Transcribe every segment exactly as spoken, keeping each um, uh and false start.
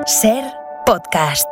Ser Podcast.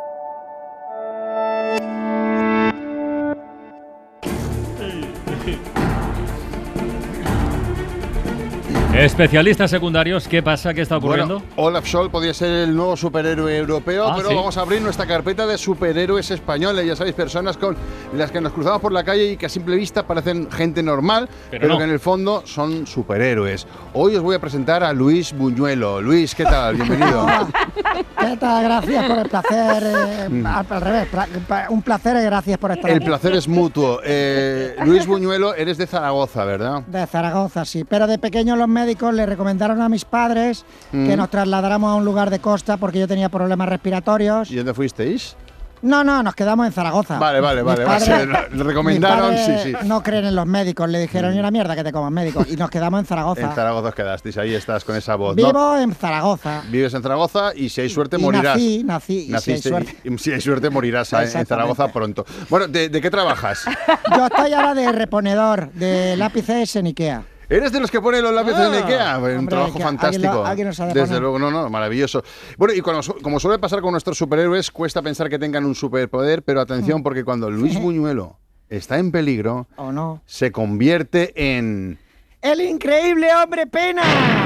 Especialistas secundarios, ¿qué pasa? ¿Qué está ocurriendo? Bueno, Olaf Scholz podría ser el nuevo superhéroe europeo, ah, pero ¿sí? vamos a abrir nuestra carpeta de superhéroes españoles. Ya sabéis, personas con las que nos cruzamos por la calle y que a simple vista parecen gente normal, pero, pero no. que en el fondo son superhéroes. Hoy os voy a presentar a Luis Buñuelo. Luis, ¿qué tal? Bienvenido. ¿Qué tal? Gracias por el placer. Eh, al, al revés, un placer y gracias por estar El aquí. placer es mutuo. Eh, Luis Buñuelo, eres de Zaragoza, ¿verdad? De Zaragoza, sí. Pero de pequeño los médicos le recomendaron a mis padres mm. que nos trasladáramos a un lugar de costa porque yo tenía problemas respiratorios. ¿Y dónde fuisteis? No, no, nos quedamos en Zaragoza. Vale, vale, mis vale. Padres, le recomendaron, mis padres sí, sí. No creen en los médicos, le dijeron, y una mierda que te comas médico. Y nos quedamos en Zaragoza. En Zaragoza os quedasteis, ahí estás con esa voz. Vivo ¿no? en Zaragoza. Vives en Zaragoza y si hay suerte y morirás. Nací, nací, y Naciste, si hay suerte. Y, y si hay suerte morirás en Zaragoza pronto. Bueno, ¿de, de qué trabajas? Yo estoy ahora de reponedor de lápices en Ikea. ¿Eres de los que ponen los lápices ah, en Ikea? Un hombre, trabajo que fantástico. Alguien lo, alguien lo sabe Desde poner. luego, no, no, maravilloso. Bueno, y cuando, como suele pasar con nuestros superhéroes, cuesta pensar que tengan un superpoder, pero atención, porque cuando Luis Buñuelo está en peligro, ¿o no? se convierte en... ¡El increíble hombre pena!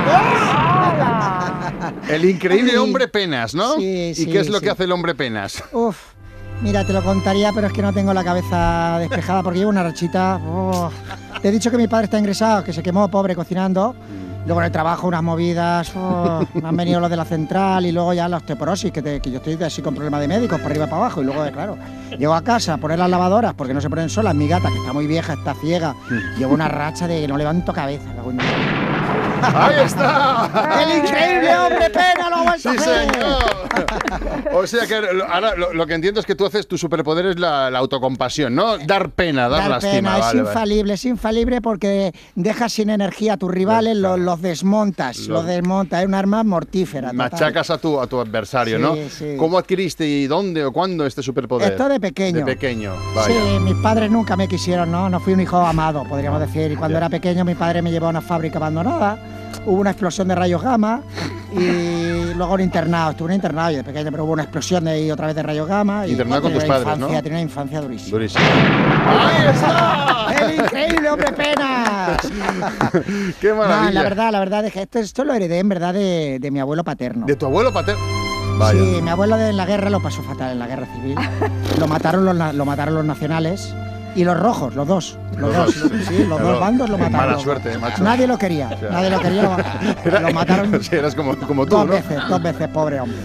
El increíble hombre penas, ¿no? Sí, ¿Y sí, qué es lo sí. que hace el hombre penas? Uf, mira, te lo contaría, pero es que no tengo la cabeza despejada porque llevo una rachita. Oh. Te he dicho que mi padre está ingresado, que se quemó, pobre, cocinando. Luego en el trabajo unas movidas, oh, me han venido los de la central y luego ya la osteoporosis, que, te, que yo estoy así con problemas de médicos, para arriba y para abajo. Y luego, claro, llego a casa a poner las lavadoras porque no se ponen solas. Mi gata, que está muy vieja, está ciega. Llevo una racha de que no levanto cabeza. ¡Ahí está! ¡El increíble hombre pena lo ha vuelto ¡Sí, a hacer! señor! O sea que ahora lo, lo que entiendo es que tú haces, tu superpoder es la, la autocompasión, ¿no? Dar pena, dar, dar lástima. Pena, vale, es vale. infalible, es infalible porque dejas sin energía a tus rivales, los, los desmontas, los, los desmontas, es un arma mortífera. Machacas a tu, a tu adversario, sí, ¿no? Sí. ¿Cómo adquiriste y dónde o cuándo este superpoder? Esto de pequeño. De pequeño, vaya. Sí, mis padres nunca me quisieron, ¿no? No fui un hijo amado, podríamos decir. Y cuando ya. era pequeño mi padre me llevó a una fábrica abandonada, hubo una explosión de rayos gamma y luego un internado. Estuve en un internado yo de pequeño, pero hubo una explosión de ahí otra vez de rayos gamma. Internado con tus padres, infancia, ¿no? Tenía una infancia durísima. Durísimo. ¡Ahí está! ¡El increíble hombre penas! ¡Qué maravilla! No, la verdad, la verdad es que esto, esto lo heredé en verdad de, de mi abuelo paterno. ¿De tu abuelo paterno? Vaya. Sí, mi abuelo de, en la guerra lo pasó fatal, en la guerra civil. Lo mataron los, lo mataron los nacionales y los rojos, los dos. Los, los dos, dos, sí, los dos bandos lo mataron. Mala suerte, macho. Nadie lo quería, o sea, nadie lo quería, lo, era, lo mataron. O sea, eras como, como tú, dos ¿no? veces, dos veces, pobre hombre.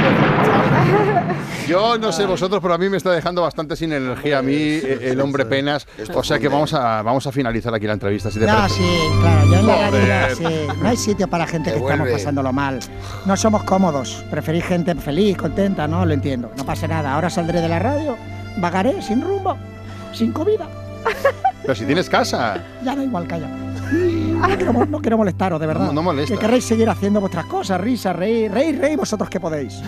Yo no sé vosotros, pero a mí me está dejando bastante sin energía a mí el hombre penas. O sea que vamos a, vamos a finalizar aquí la entrevista, si te No, parece. sí, claro, yo en la radio, Joder. sí, no hay sitio para gente que estamos pasándolo mal. No somos cómodos, preferís gente feliz, contenta, ¿no? Lo entiendo, no pasa nada. Ahora saldré de la radio, vagaré, sin rumbo, sin comida. Pero si tienes casa. Ya da igual, calla. No quiero, no quiero molestaros, de verdad. No, no molesta. Que queréis seguir haciendo vuestras cosas, risas, reír, reír, reír vosotros que podéis.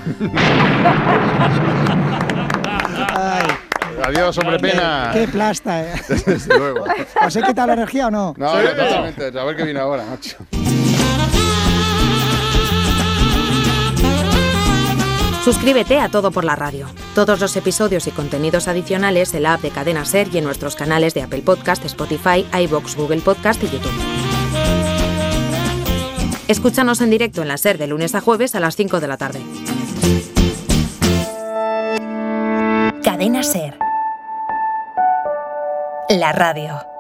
Ay, Adiós, hombre pena. qué plasta, eh. Desde luego. ¿Os he quitado la energía o no? No, no, totalmente. A ver qué viene ahora, macho. Suscríbete a Todo por la Radio. Todos los episodios y contenidos adicionales en la app de Cadena Ser y en nuestros canales de Apple Podcast, Spotify, iVoox, Google Podcast y YouTube. Escúchanos en directo en la Ser de lunes a jueves a las cinco de la tarde. Cadena Ser. La radio.